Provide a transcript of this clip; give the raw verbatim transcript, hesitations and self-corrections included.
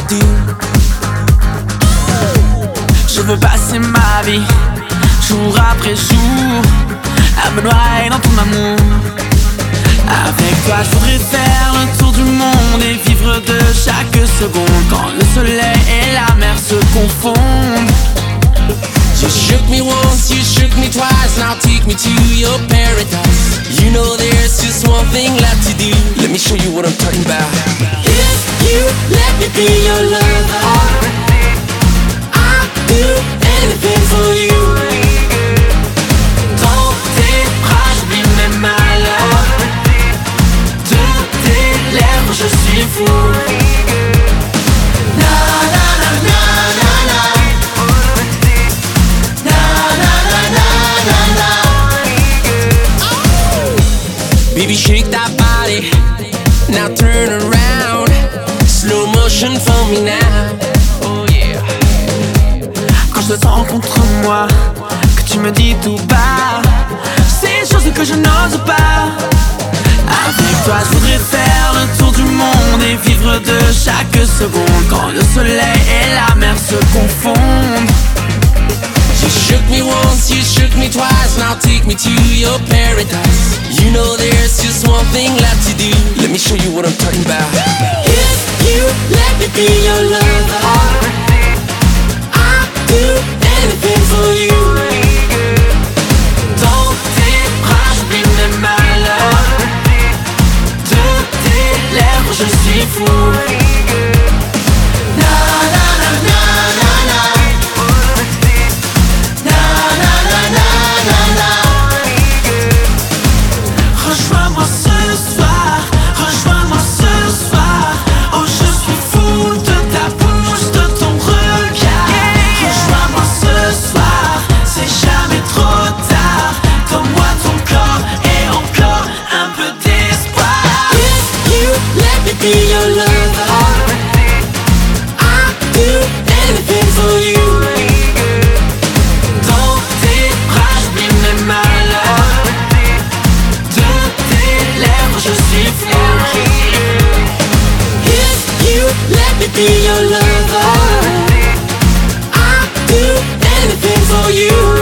wanna do. Je veux passer ma vie, jour après jour, à me noyer dans ton amour. Avec toi je voudrais faire le tour du monde et vivre de chaque seconde, quand le soleil et la mer se confondent. You shook me once, you shook me twice, now take me to your paradise. You know there's just one thing left to do. Let me show you what I'm talking about. If you let me be your lover, I'll do anything for you. Dans tes bras j'oublie mes malheurs, de tes lèvres je suis fou. Baby, shake that body, now turn around. Slow motion for me now. Oh yeah. Quand je te sens contre moi, que tu me dis tout bas ces choses que je n'ose pas. Avec toi je voudrais faire le tour du monde et vivre de chaque seconde, quand le soleil et la mer se confondent. You shook me once, you shook me twice, now take me to your paradise. You know there's just one thing left to do. Let me show you what I'm talking about. If you let me be your lover, I'll do anything for you. Dans tes bras j'oublie mes malheurs, de tes lèvres je suis fou. Rejoins-moi ce soir, rejoins-moi ce soir. Oh je suis fou de ta bouche, de ton regard. Rejoins-moi ce soir, c'est jamais trop tard. Donne-moi ton corps et encore un peu d'espoir. If you let me be your lover, I'll do anything for you. Dans tes bras j'oublie mes malheurs, de tes lèvres je suis fou. If you let me be your lover, I'll do anything for you.